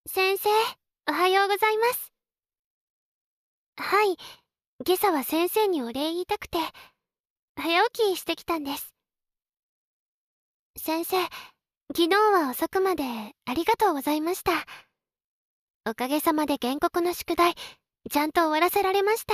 先生、おはようございます。はい、今朝は先生にお礼言いたくて、早起きしてきたんです。先生、昨日は遅くまでありがとうございました。おかげさまで原告の宿題、ちゃんと終わらせられました。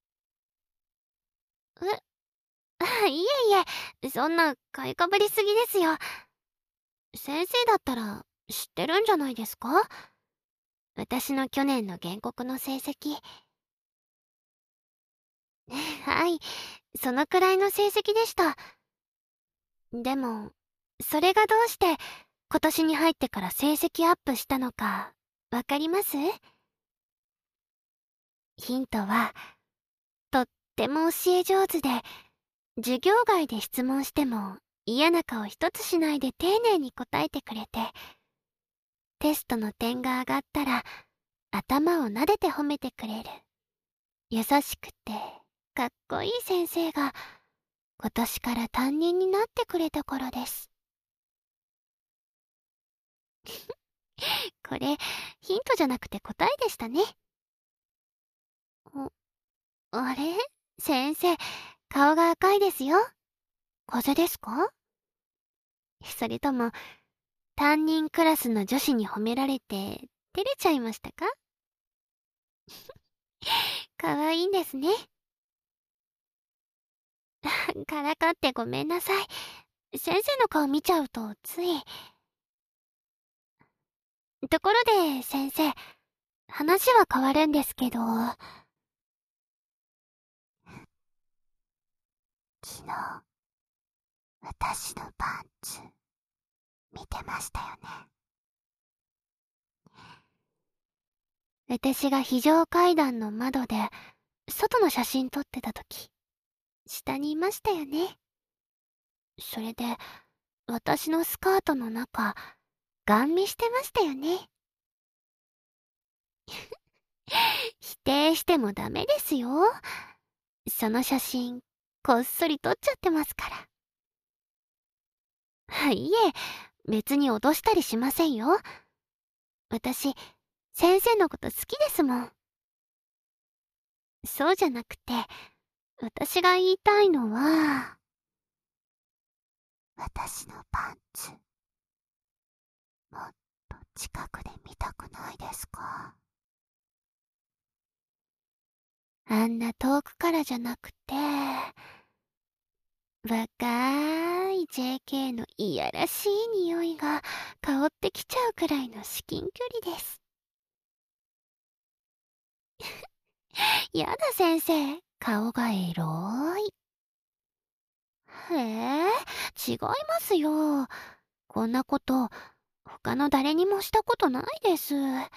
いえいえ、そんな買いかぶりすぎですよ。先生だったら知ってるんじゃないですか？私の去年の原告の成績。はい、そのくらいの成績でした。でも、それがどうして今年に入ってから成績アップしたのか、わかります？ヒントは、とっても教え上手で、授業外で質問しても嫌な顔一つしないで丁寧に答えてくれて、テストの点が上がったら頭を撫でて褒めてくれる。優しくてかっこいい先生が今年から担任になってくれたからです。これ、ヒントじゃなくて答えでしたね。あれ、先生、顔が赤いですよ。風邪ですか？それとも、担任クラスの女子に褒められて、照れちゃいましたか？可愛いんですね。からかってごめんなさい。先生の顔見ちゃうと、つい。ところで、先生、話は変わるんですけど、昨日、私のパンツ、見てましたよね。私が非常階段の窓で、外の写真撮ってた時、下にいましたよね。それで、私のスカートの中、ガン見してましたよね。否定してもダメですよ。その写真、こっそり撮っちゃってますから。いえ、別に脅したりしませんよ。私、先生のこと好きですもん。そうじゃなくて、私が言いたいのは、私のパンツ、もっと近くで見たくないですか？あんな遠くからじゃなくて、若い JK のいやらしい匂いが香ってきちゃうくらいの至近距離です。やだ先生、顔がエロい。へえ、違いますよ。こんなこと、他の誰にもしたことないです。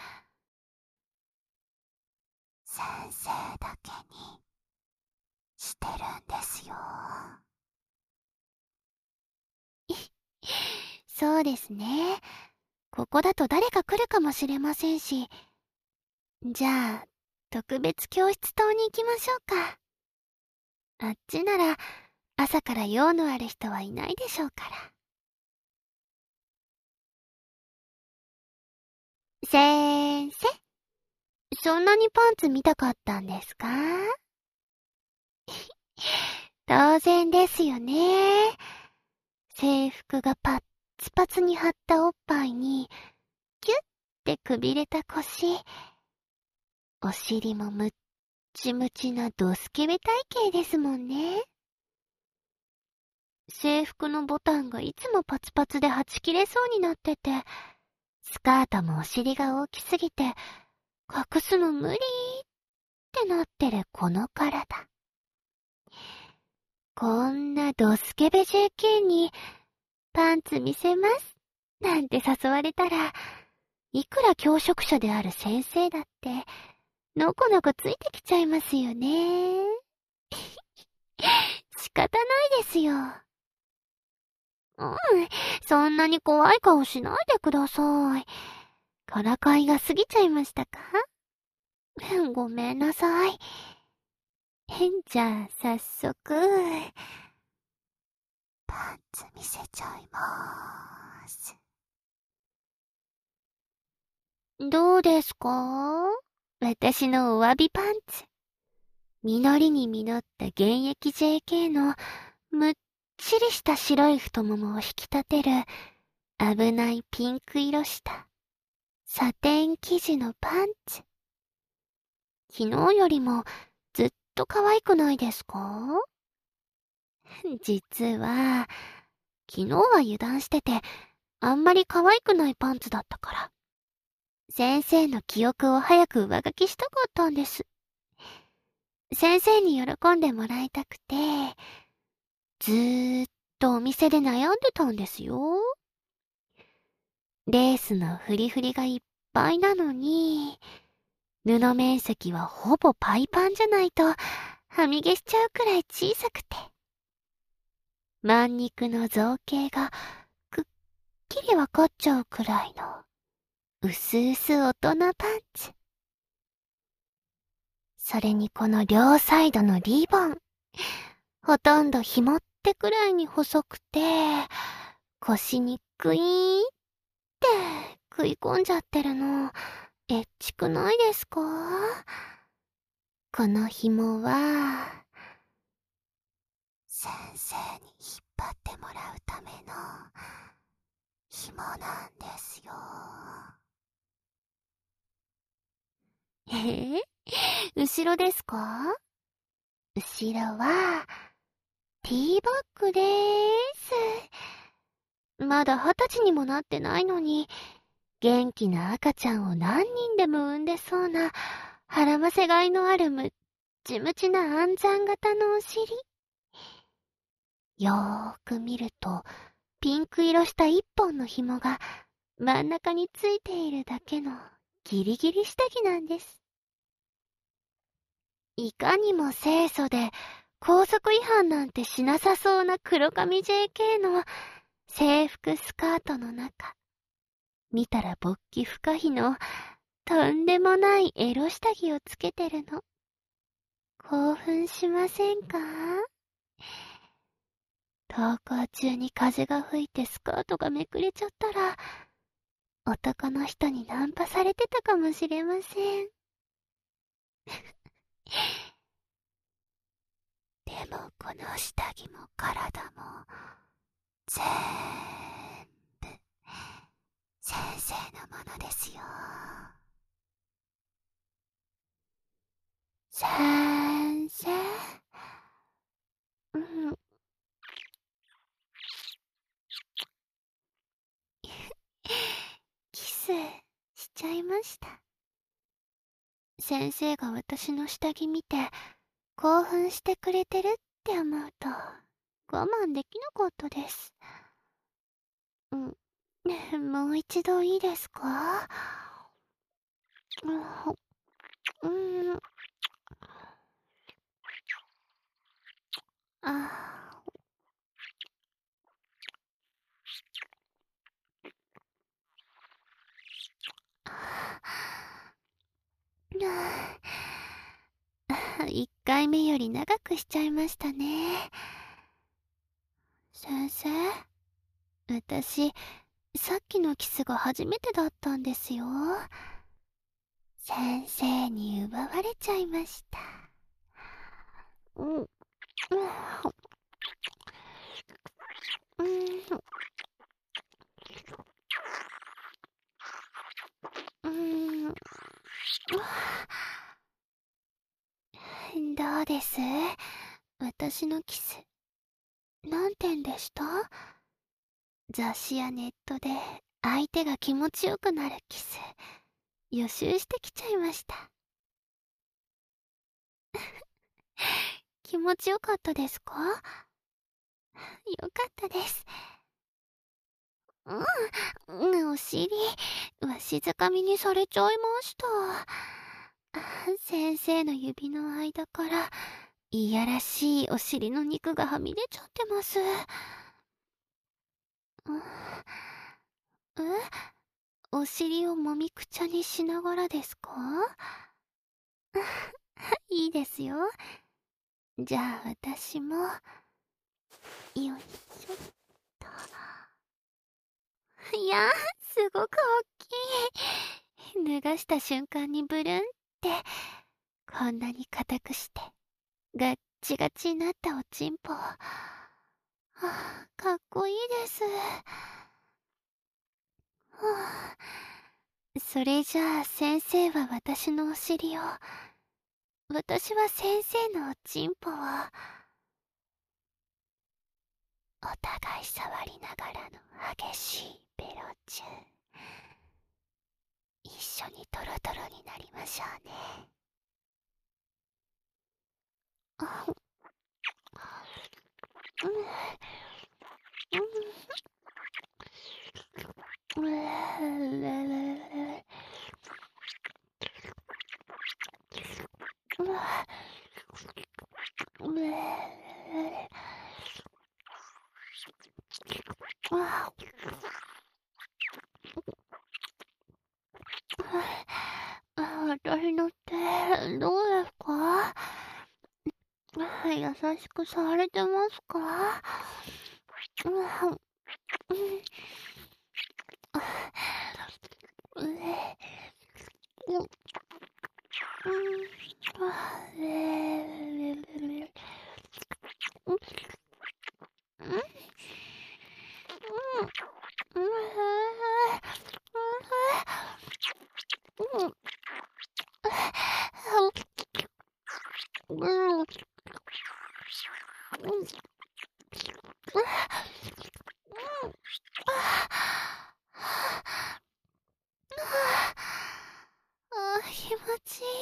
先生だけにしてるんですよ。そうですね。ここだと誰か来るかもしれませんし。じゃあ、特別教室棟に行きましょうか。あっちなら、朝から用のある人はいないでしょうから。先生、そんなにパンツ見たかったんですか？当然ですよね。制服がパッツパツに張ったおっぱいに、キュッてくびれた腰、お尻もむっちむちなドスケベ体型ですもんね。制服のボタンがいつもパツパツではち切れそうになってて、スカートもお尻が大きすぎて、隠すの無理ってなってるこの体。こんなドスケベ JK にパンツ見せますなんて誘われたら、いくら教職者である先生だって、のこのこついてきちゃいますよね。仕方ないですよ。うん、そんなに怖い顔しないでください。からかいが過ぎちゃいましたか？ごめんなさい。じゃあ、早速、パンツ見せちゃいまーす。 どうですか？私のお詫びパンツ。実りに実った現役 JK のむっちりした白い太ももを引き立てる危ないピンク色したサテン生地のパンツ。昨日よりもずっと可愛くないですか？実は、昨日は油断してて、あんまり可愛くないパンツだったから。先生の記憶を早く上書きしたかったんです。先生に喜んでもらいたくて、ずーっとお店で悩んでたんですよ。レースのフリフリがいっぱいなのに、布面積はほぼパイパンじゃないと、はみ出しちゃうくらい小さくて。万肉の造形がくっきりわかっちゃうくらいの、うすうす大人パンツ。それにこの両サイドのリボン。ほとんど紐ってくらいに細くて、腰にクイーンって食い込んじゃってるの、エッチくないですか？この紐は、先生に引っ張ってもらうための紐なんですよ。後ろですか？後ろは、ティーバッグでーす。まだ20歳にもなってないのに、元気な赤ちゃんを何人でも産んでそうな、腹ませがいのあるむっちむちな暗算型のお尻。よーく見ると、ピンク色した一本の紐が真ん中についているだけのギリギリ下着なんです。いかにも清楚で校則違反なんてしなさそうな黒髪 JK の制服スカートの中、見たら勃起不可避のとんでもないエロ下着をつけてるの。興奮しませんか？登校中に風が吹いてスカートがめくれちゃったら、男の人にナンパされてたかもしれません。でもこの下着も体も、ぜーんぶ、先生のものですよ。先生、うん。キスしちゃいました。先生が私の下着見て興奮してくれてるって思うと我慢できなかったです。もう一度いいですか？うん、あ一回目より長くしちゃいましたね。先生、私、さっきのキスが初めてだったんですよ。先生に奪われちゃいました。うん、うん、うん、うん、どうです？私のキス、何点でした？雑誌やネットで相手が気持ちよくなるキス、予習してきちゃいました。気持ちよかったですか？よかったです。お尻、わしづかみにされちゃいました。先生の指の間から、いやらしいお尻の肉がはみ出ちゃってます。お尻をもみくちゃにしながらですか？いいですよ。じゃあ私も、よいしょっと。いや、すごく大きい。 脱がした瞬間にブルンって、こんなに硬くして、ガッチガチになったおちんぽ。かっこいいです。それじゃあ先生は私のお尻を、私は先生のおちんぽを、お互い触りながらの激しいベロチュー。一緒にトロトロになりましょうね。私のってどうですか？優しく触れてますか？気持ちいい。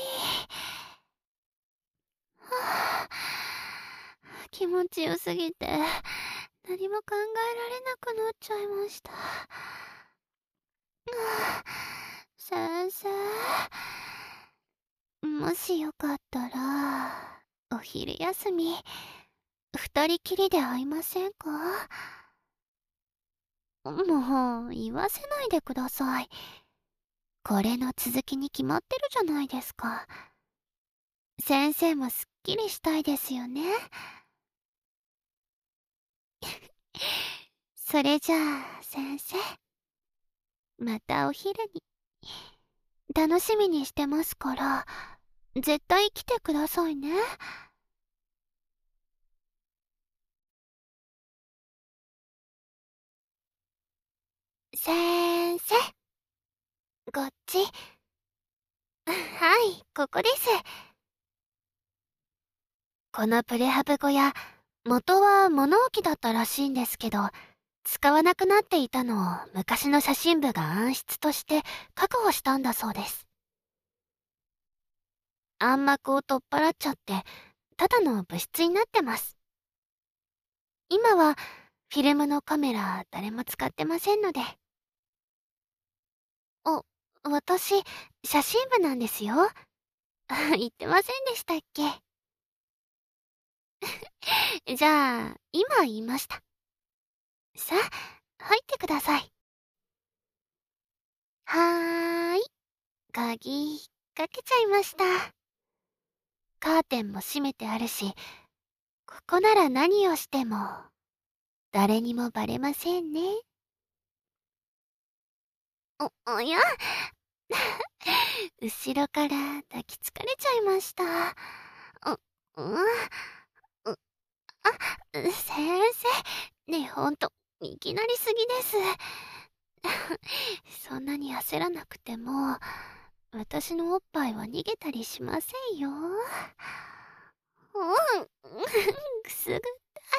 気持ちよすぎて何も考えられなくなっちゃいました。先生、もしよかったらお昼休み二人きりで会いませんか？もう言わせないでください。これの続きに決まってるじゃないですか。先生もすっきりしたいですよね。それじゃあ先生、またお昼に。楽しみにしてますから、絶対来てくださいね。先生、こっち。はい、ここです。このプレハブ小屋、元は物置だったらしいんですけど、使わなくなっていたのを昔の写真部が暗室として確保したんだそうです。暗幕を取っ払っちゃって、ただの部室になってます。今はフィルムのカメラ誰も使ってませんので。私、写真部なんですよ。言ってませんでしたっけ？じゃあ、今言いました。さあ、入ってください。はーい。鍵、かけちゃいました。カーテンも閉めてあるし、ここなら何をしても、誰にもバレませんね。おや後ろから抱きつかれちゃいました。う、うん、先生、ねえほんと、いきなりすぎです。そんなに焦らなくても、私のおっぱいは逃げたりしませんよ。くすぐった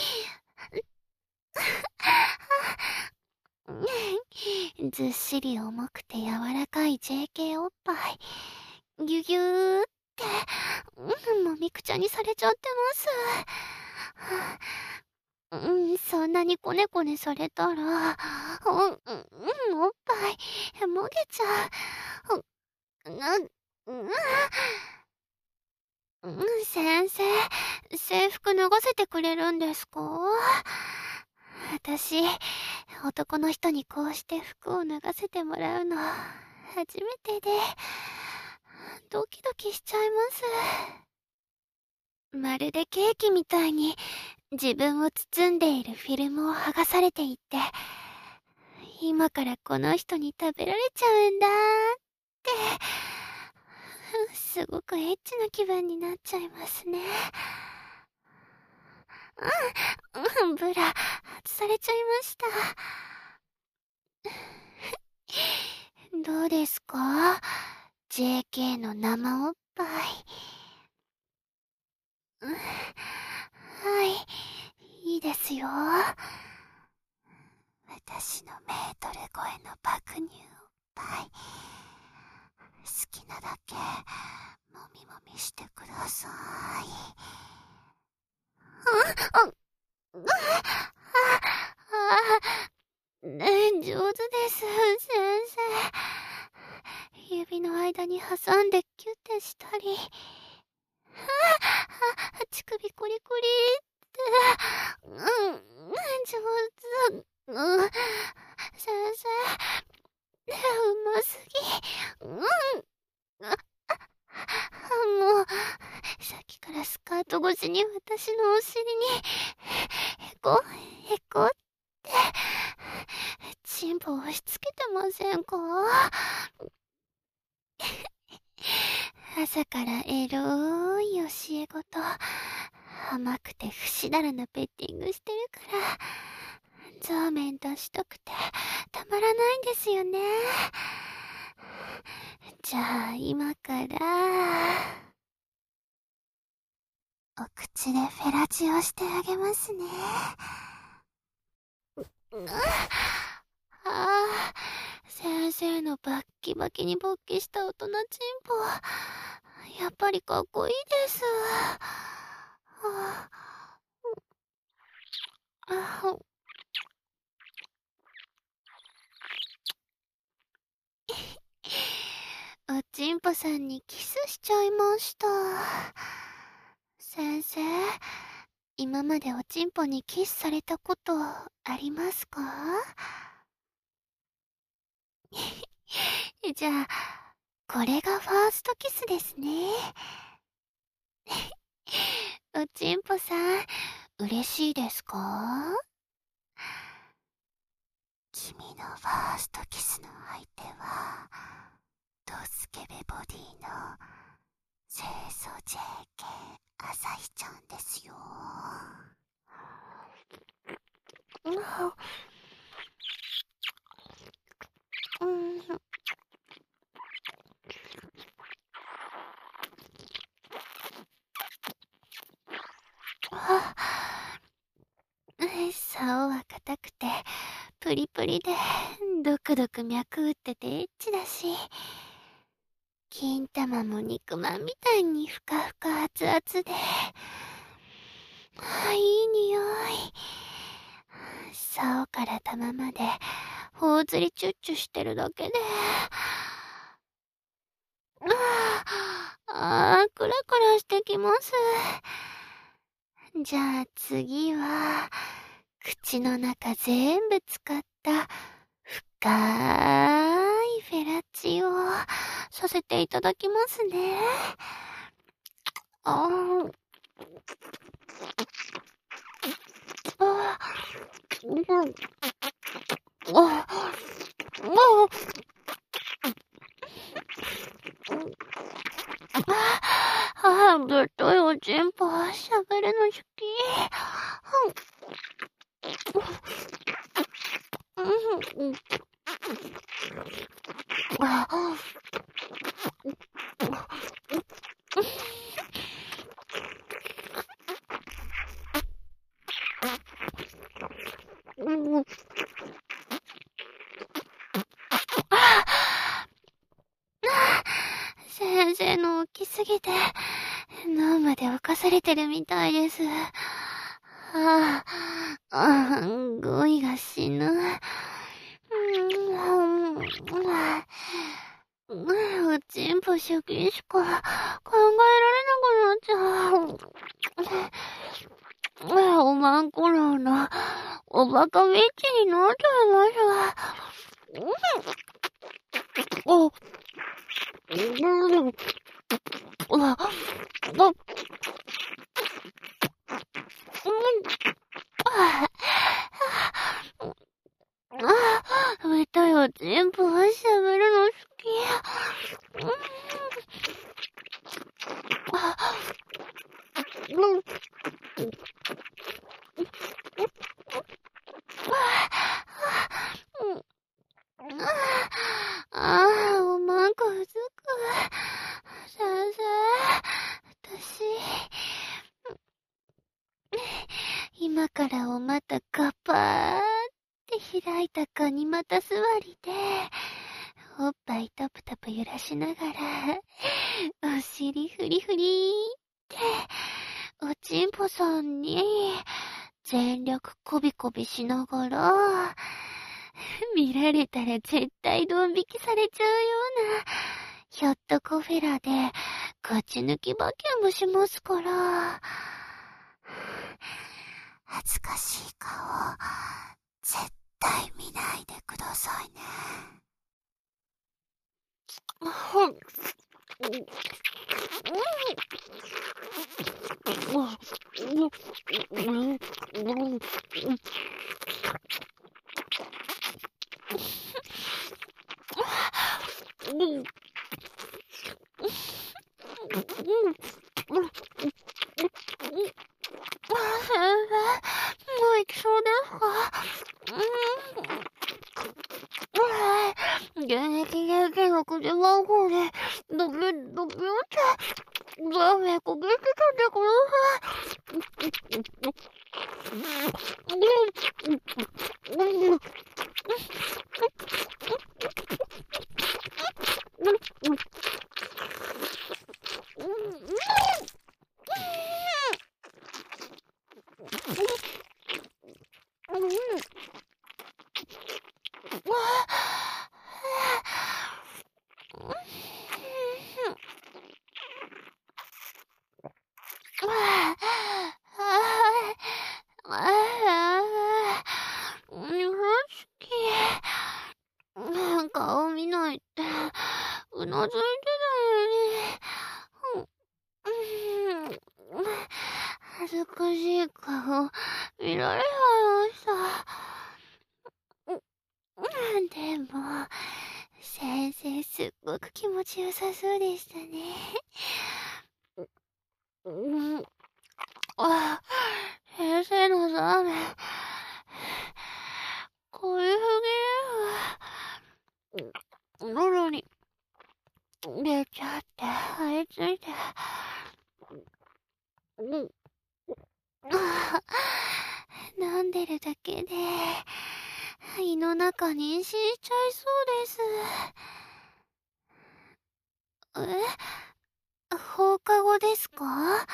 い。ずっしり重くて柔らかい JK おっぱい。ぎゅぎゅーって、もみくちゃにされちゃってます。そんなにこねこねされたら、おっぱい、もげちゃう。先生、制服脱がせてくれるんですか？私、男の人にこうして服を脱がせてもらうの、初めてで、ドキドキしちゃいます。まるでケーキみたいに、自分を包んでいるフィルムを剥がされていって、今からこの人に食べられちゃうんだて、すごくエッチな気分になっちゃいますね。ブラ、外されちゃいました。どうですか？ JK の生おっぱい。はい、いいですよ。私のメートル超えの爆乳おっぱい。好きなだけ、もみもみしてください。上手です、先生。指の間に挟んでキュッてしたり。乳首コリコリって。上手。先生、うますぎ。もう、さっきからスカート越しに私のお尻に、へこって、チンポ押し付けてませんか？朝からエロい教え子と、甘くて不死だらなペッティングしてるから、ザーメン出したくて、たまらないんですよね。じゃあ、今から、お口でフェラチオしてあげますね。先生のバッキバキに勃起した大人チンポ、やっぱりかっこいいです。おちんぽさんにキスしちゃいました。先生、今までおちんぽにキスされたことありますか？じゃあ、これがファーストキスですね。おちんぽさん、嬉しいですか？君のファーストキスの相手は、ドスケベボディの清楚 JK 朝日ちゃんですよ。竿は硬くてプリプリでドクドク脈打っててエッチだし、金玉も肉まんみたいにふかふか熱々で、いい匂い。竿から玉まで頬ずりチュッチュしてるだけで、クラクラしてきます。じゃあ次は、口の中全部使った深いフェラチオさせていただきますね。ぶっといおちんぽ、喋るの好き。先生の大きすぎて、脳まで侵されてるみたいです。語彙が死ぬ。おちんぽ出勤しか考えられなくなっちゃう。おまんころのおバカビッチになっちゃいます。めたよ、全部喋るの好き。 おっぱいタプタプ揺らしながら、お尻フリフリって、おちんぽさんに、全力こびこびしながら、見られたら絶対ドン引きされちゃうような、ひょっとコフェラで、勝ち抜きバキュームしますから。恥ずかしい顔、絶対見ないでくださいね。もう行きそうですか？現役の9時番号で、ドキドキって、ザメこげてたってくださ顔見ないって、うなずいてたよね。恥ずかしい顔、見られちゃいました。でも、先生すっごく気持ちよさそうでしたね。先生のザーメン、こういうふう喉に出ちゃって張り付いて、飲んでるだけで胃の中妊娠しちゃいそうです。放課後ですか？はい、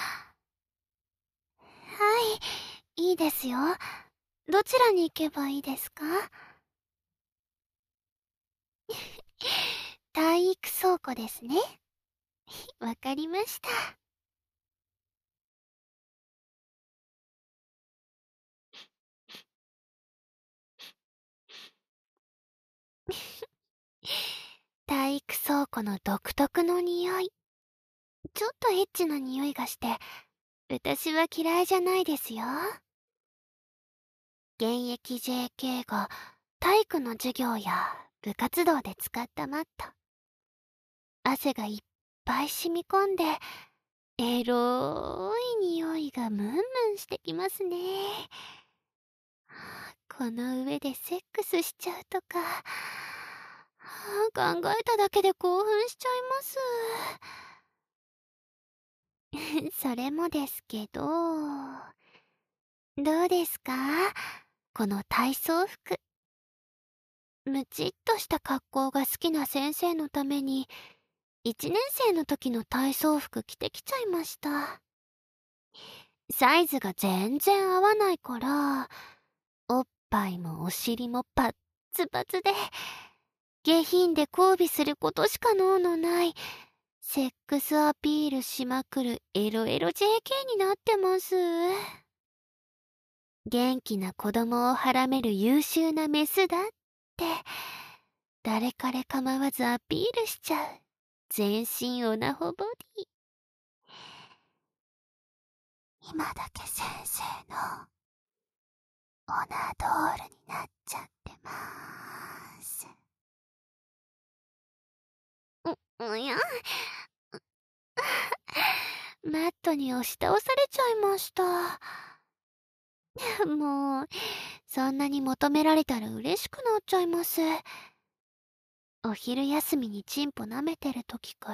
いいですよ。どちらに行けばいいですか？体育倉庫ですね。わかりました。体育倉庫の独特の匂い。ちょっとエッチな匂いがして、私は嫌いじゃないですよ。現役 JK が体育の授業や部活動で使ったマット。汗がいっぱい染み込んで、エロい匂いがムンムンしてきますね。この上でセックスしちゃうとか、考えただけで興奮しちゃいます。それもですけど、どうですか？この体操服。ムチっとした格好が好きな先生のために、1年生の時の体操服着てきちゃいました。サイズが全然合わないから、おっぱいもお尻もパッツパツで、下品で交尾することしか能のない、セックスアピールしまくるエロエロ JK になってます。元気な子供をはらめる優秀なメスだって、誰彼構わずアピールしちゃう。全身オナホボディ。今だけ先生のオナドールになっちゃってまーす。いや、マットに押し倒されちゃいました。もう、そんなに求められたら嬉しくなっちゃいます。お昼休みにチンポ舐めてる時から、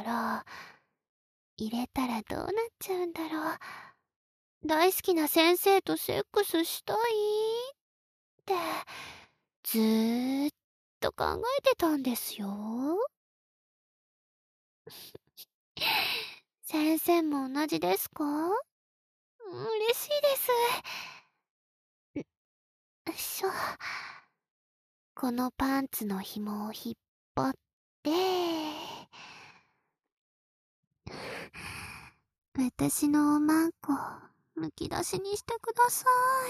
入れたらどうなっちゃうんだろう。大好きな先生とセックスしたいって、ずーっと考えてたんですよ。先生も同じですか？嬉しいです。しょ。このパンツの紐を引っ張って、私のおまんこ、むき出しにしてくださ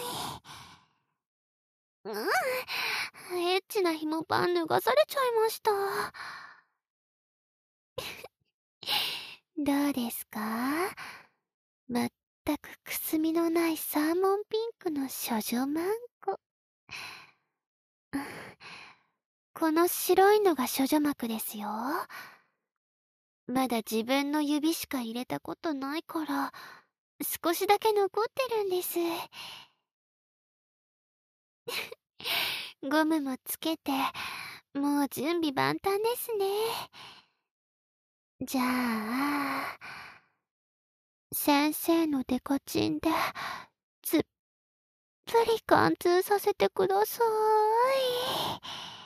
い。エッチな紐パン脱がされちゃいました。どうですか？まったくくすみのないサーモンピンクの処女マンコ。この白いのが処女膜ですよ。まだ自分の指しか入れたことないから、少しだけ残ってるんです。ゴムもつけて、もう準備万端ですね。じゃあ、先生のデコチンで、ずっぷり貫通させてください。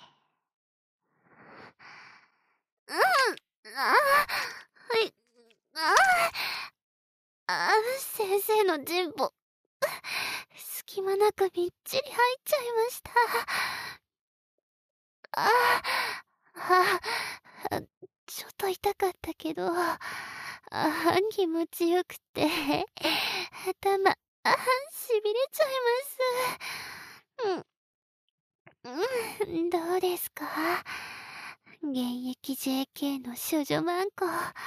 先生の人母、隙間なくみっちり入っちゃいました。ちょっと痛かったけど、気持ちよくて、頭、しびれちゃいます。どうですか？現役 JK の処女マンコ。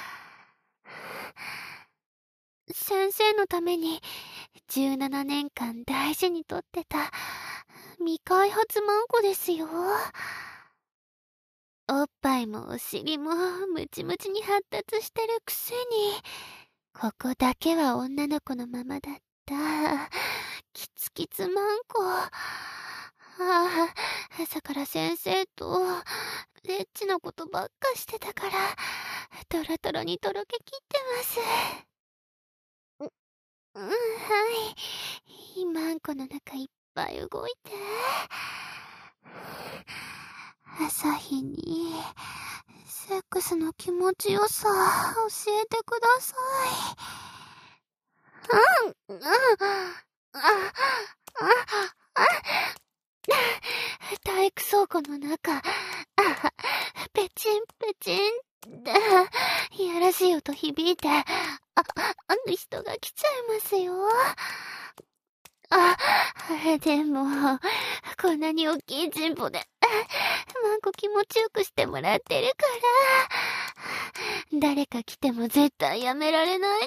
先生のために17年間大事にとってた未開発マンコですよ。おっぱいもお尻もムチムチに発達してるくせに、ここだけは女の子のままだった。キツキツマンコ。朝から先生とエッチなことばっかしてたから、トロトロにとろけきってます。はい。マンコの中いっぱい動いて。朝日に、セックスの気持ちよさ、教えてください。体育倉庫の中、ペチンペチンって、いやらしい音響いて、人が来ちゃいますよ。でも、こんなに大きい人母で、マンコ気持ちよくしてもらってるから、誰か来ても絶対やめられないです。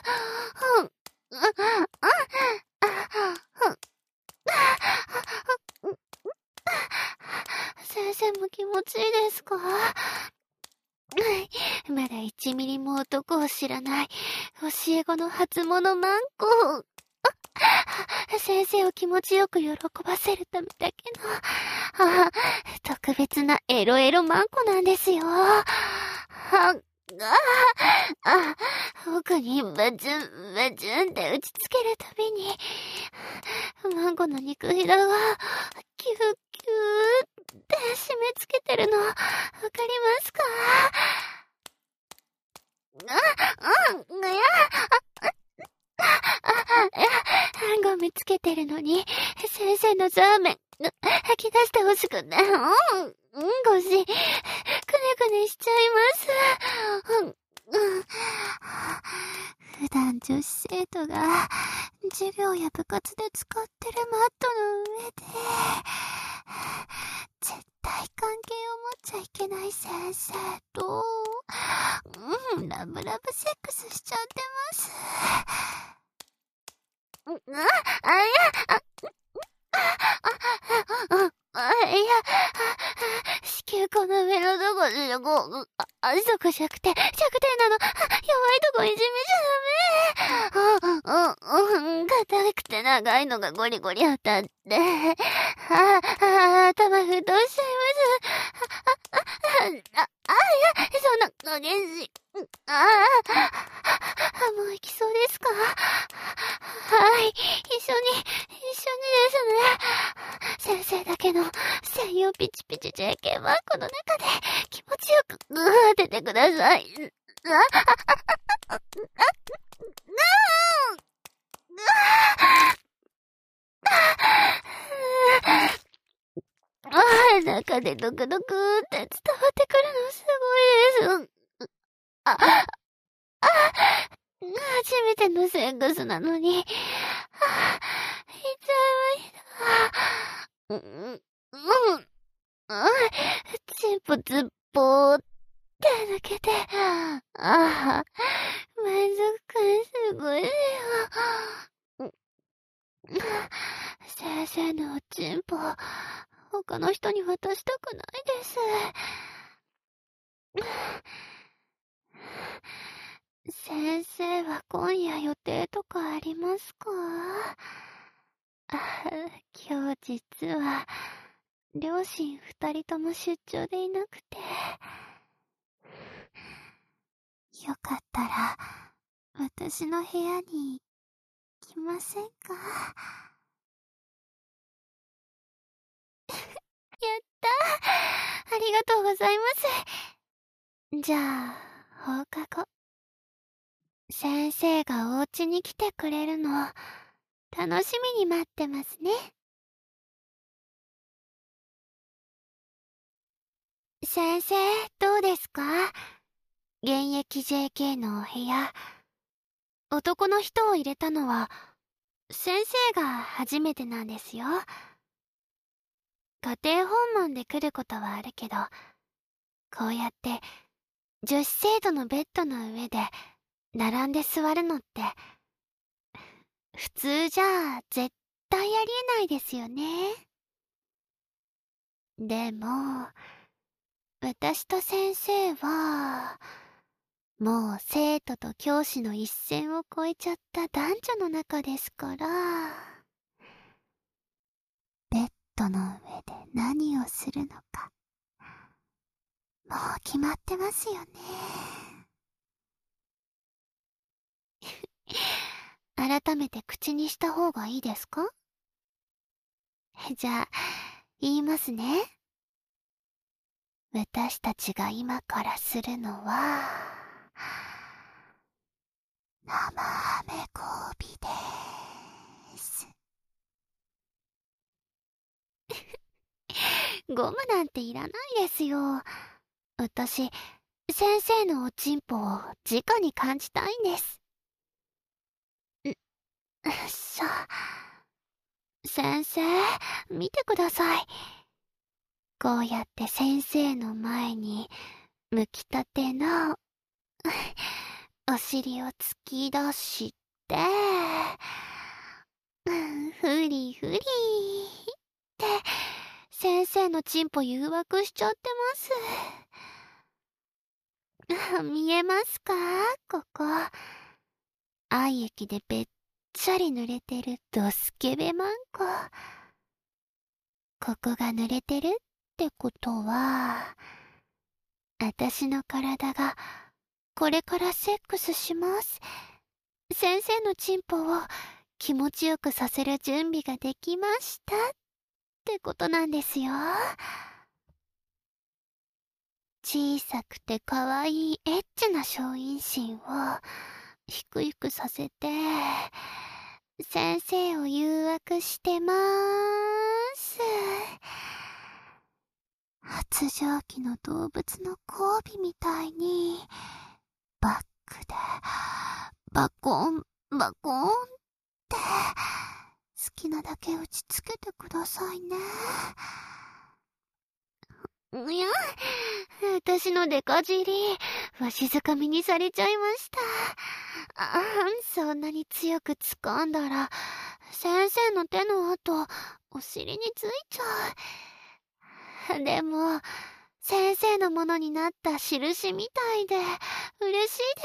先生も気持ちいいですか？まだ1ミリも男を知らない教え子の初物マンコ。先生を気持ちよく喜ばせるためだけの、特別なエロエロマンコなんですよ。奥にバチュンバチュンって打ちつけるたびに、マンコの肉ひらがキューキューって締め付けてるの、わかりますか？ゴムつけてるのに、先生のザーメン、吐き出してほしくない。ゴシ、くねくねしちゃいます。普段女子生徒が授業や部活で使ってるマットの上で、絶対関係を持っちゃいけない先生と、ラブラブセックスしちゃってます。子宮この上のとこで、そこ弱点なの。弱いとこいじめちゃダメ。硬くて長いのがゴリゴリ当たって、頭沸騰しちゃいます。そんな激しい。もう行きそうですか？はい、一緒にですね。先生だけのセ専用ピチピチ JK バッグの中で気持ちよく当ててください。中でドクドクって伝わってくるのすごいです。初めてのセックスなのに、痛いわ、チンポズッポーって抜けて、満足感すごいよ。先生のおチンポ、他の人に渡したくないです。先生は今夜予定とかありますか？今日実は、両親二人とも出張でいなくて。よかったら、私の部屋に来ませんか？やったー！ありがとうございます。じゃあ、放課後。先生がお家に来てくれるの、楽しみに待ってますね。先生、どうですか？現役 JK のお部屋。男の人を入れたのは、先生が初めてなんですよ。家庭訪問で来ることはあるけど、こうやって、女子生徒のベッドの上で、並んで座るのって、普通じゃ絶対ありえないですよね。でも、私と先生は、もう生徒と教師の一線を越えちゃった男女の中ですから、ベッドの上で何をするのか、もう決まってますよね。改めて口にした方がいいですか？じゃあ、言いますね。私たちが今からするのは、生アメ交尾でーす。ゴムなんていらないですよ。私、先生のおちんぽを直に感じたいんです。先生、見てください。こうやって先生の前に、むきたての、お尻を突き出して、ふりふりって、先生のチンポ誘惑しちゃってます。見えますか？ここ。愛液でべっちゃり濡れてるドスケベマンコ。ここが濡れてるってことは、私の体がこれからセックスします。先生のチンポを気持ちよくさせる準備ができましたってことなんですよ。小さくて可愛いエッチな小陰唇をひくひくさせて、先生を誘惑してまーす。発情期の動物の交尾みたいに、バックで、バコン、バコンって、好きなだけ打ちつけてくださいね。いや、私のデカ尻、わしづかみにされちゃいました。そんなに強く掴んだら、先生の手の跡、お尻についちゃう。でも、先生のものになった印みたいで、嬉しいです。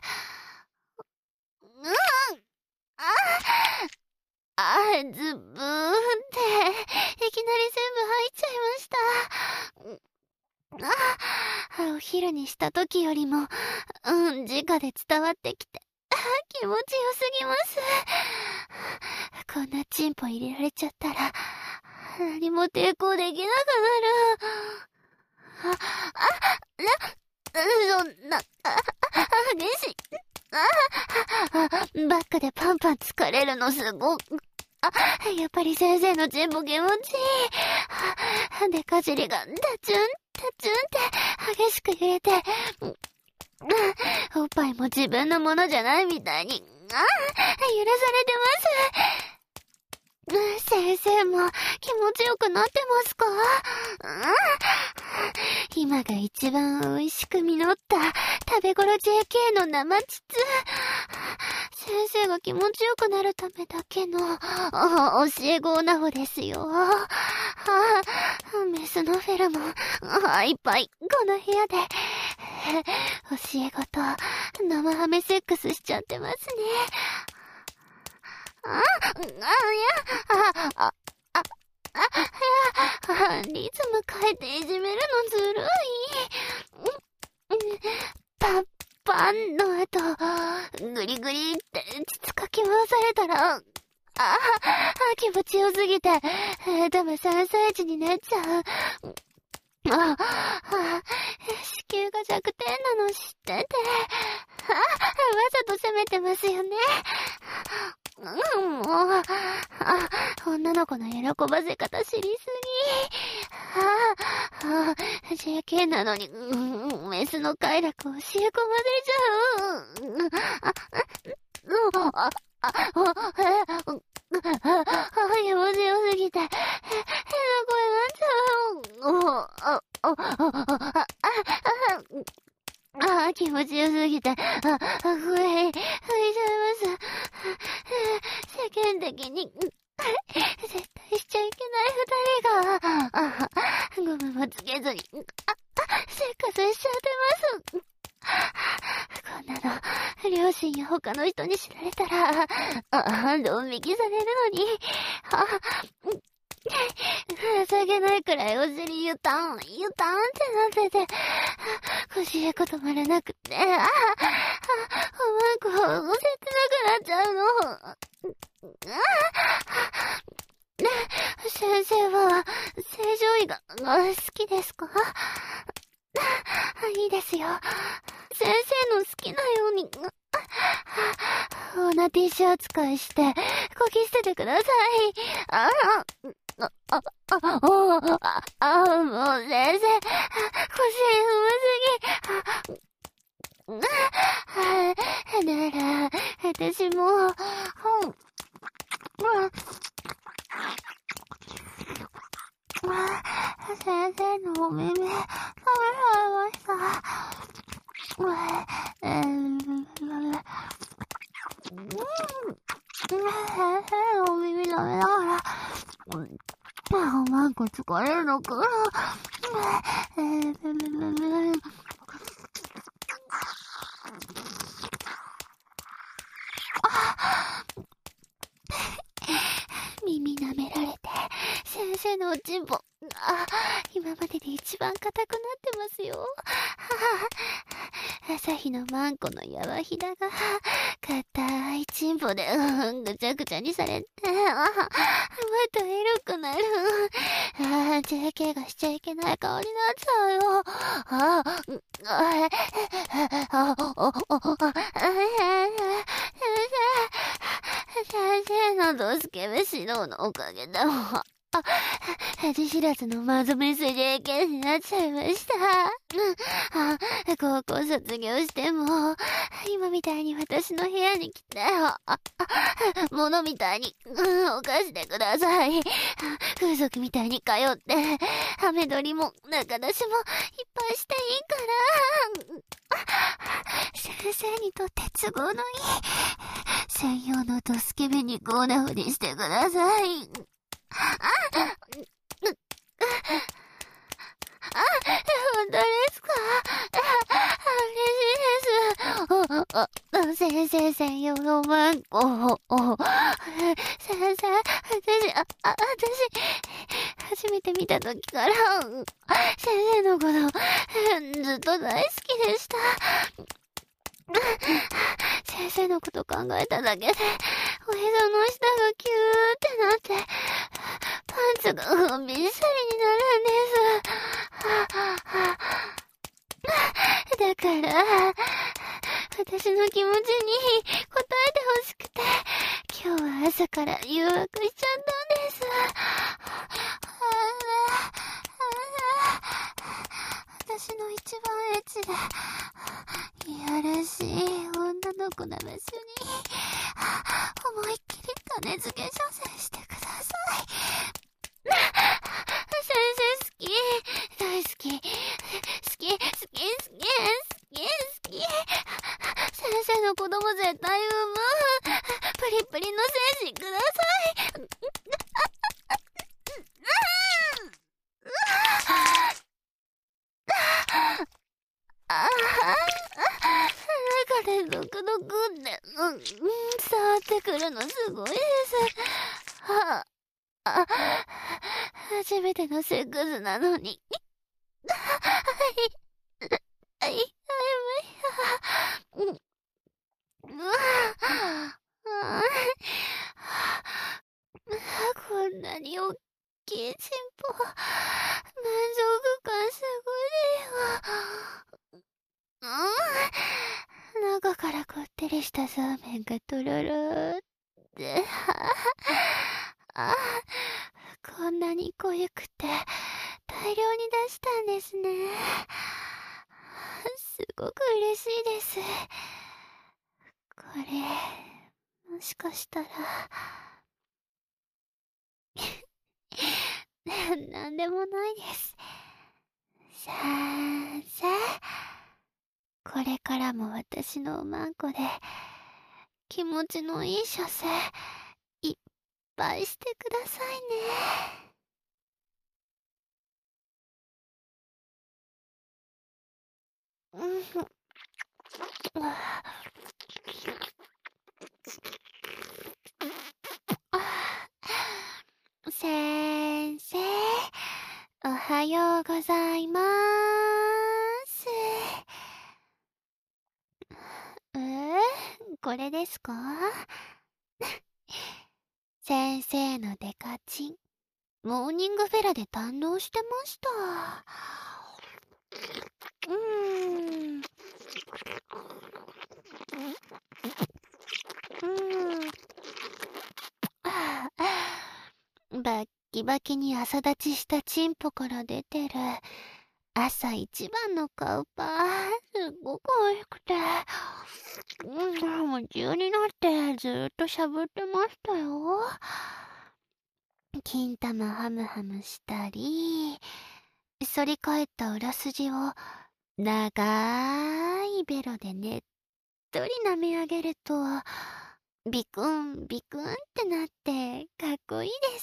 ズブーンって、いきなり全部入っちゃいました。お昼にした時よりも、直で伝わってきて、気持ちよすぎます。こんなチンポ入れられちゃったら、 何も抵抗できなくなる。そんな、激しい。バックでパンパン疲れるのすごく。やっぱり先生のチンポ気持ちいい。で、かじりが、タチュン、タチュンって激しく揺れて、おっぱいも自分のものじゃないみたいに、揺らされてます。先生も気持ちよくなってますか？今が一番美味しく実った食べ頃 JK の生膣。先生が気持ちよくなるためだけの教え子なほですよ。メスのフェロモンいっぱいこの部屋で教え子と生ハメセックスしちゃってますね。リズム変えていじめるのずるい。パンの後、グリグリって膣かき回されたら、気持ちよすぎて、多分3歳児になっちゃう。子宮が弱点なの知ってて、わざと責めてますよね。女の子の喜ばせ方知りすぎ。JK なのに、メスの快楽を教え込ませちゃう。気持ちよすぎて、変な声になっちゃう。気持ちよすぎて、吹いちゃいます。世間的に、絶対しちゃいけない二人が、ゴムもつけずに、セックスしちゃってます。こんなの、両親や他の人に知られたら、ドン引きされるのに、情けないくらいお尻ユタンってなってて、腰へこ止まらなくて、おまんこ、切なくなっちゃうの。先生は、正常位が好きですか？いいですよ。先生の好きなように、オナティッシュ扱いして、こき捨ててください。もう先生、腰踏むすぎ。なら、私も、先生のお耳、食べられました。先生のお耳舐めながら、おまんこ疲れるのかな。耳舐められて、先生のおちんぽ、今までで一番硬くなってますよ。朝日のマンコのやわひだが、硬いチンポで、ぐちゃぐちゃにされて、またエロくなる。JK がしちゃいけない顔になっちゃうよ。先生のドスケベ指導のおかげだわ。恥知らずのマゾメス JK になっちゃいました。高校卒業しても、今みたいに私の部屋に来て、物みたいに、犯してください。風俗みたいに通って、ハメ撮りも中出しもいっぱいしていいから。先生にとって都合のいい、専用のドスケベにコーナフにしてください。本当ですか？嬉しいです。先生専用のマンコ。先生、私、初めて見た時から、先生のこと、ずっと大好きでした。先生のこと考えただけで、おへその下がキューってなって、パパンツがびっしゃりになるんです。だから、私の気持ちに応えてほしくて、今日は朝から誘惑しちゃったんです。私の一番エッチで、いやらしい女の子な場所に、思いっきり金付け処世してください。先生好き。大好き。好き。先生の子供絶対産む。プリプリの精子ください。中でドクドクって、触ってくるのすごいです。初めてのセックスなのに。こんなに大きいチンポ、満足感すごいよ。中からこってりしたそうめんがとろろって。こんなに濃ゆくて大量に出したんですね。すごく嬉しいです。これ、もしかしたらなんでもないです。先生、これからも私のおまんこで気持ちのいい射精いっぱいしてくださいね。先生、おはようございます。これですか？先生のデカチン、モーニングフェラで堪能してました。バッキバキに朝立ちしたチンポから出てる朝一番のカウパー、すっごく美味しくて、夢中になってずーっとしゃぶってましたよ。金玉ハムハムしたり、反り返った裏筋を長いベロでねっとり舐め上げると、ビクンビクンってなってかっこいいです。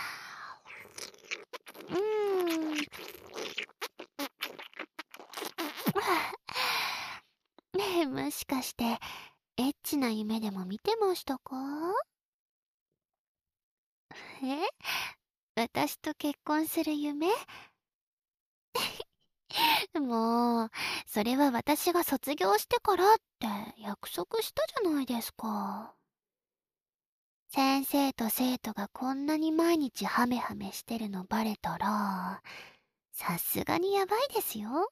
ねえ、もしかしてエッチな夢でも見てましたか？私と結婚する夢？もう、それは私が卒業してからって約束したじゃないですか。先生と生徒がこんなに毎日ハメハメしてるのバレたら、さすがにやばいですよ。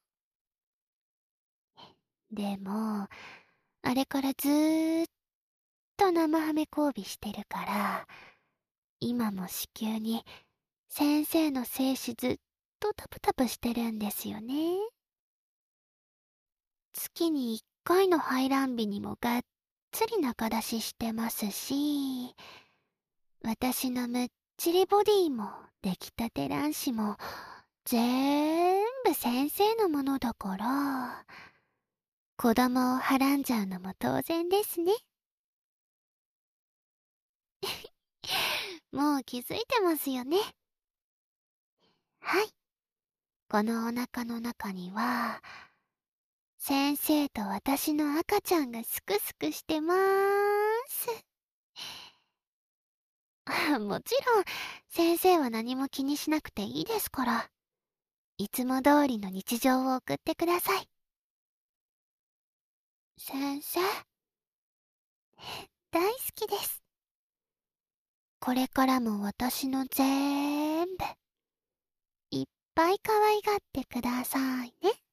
でも、あれからずーっと生ハメ交尾してるから、今も子宮に先生の精子ずっとタプタプしてるんですよね。月に1回の排卵日にもがっつり中出ししてますし、私のむっちりボディも出来たて卵子も全部先生のものだから、子供をはらんじゃうのも当然ですね。もう気づいてますよね。はい。このお腹の中には、先生と私の赤ちゃんがすくすくしてまーす。もちろん、先生は何も気にしなくていいですから。いつも通りの日常を送ってください。先生、大好きです。 これからも私のぜーんぶ、いっぱい可愛がってくださいね。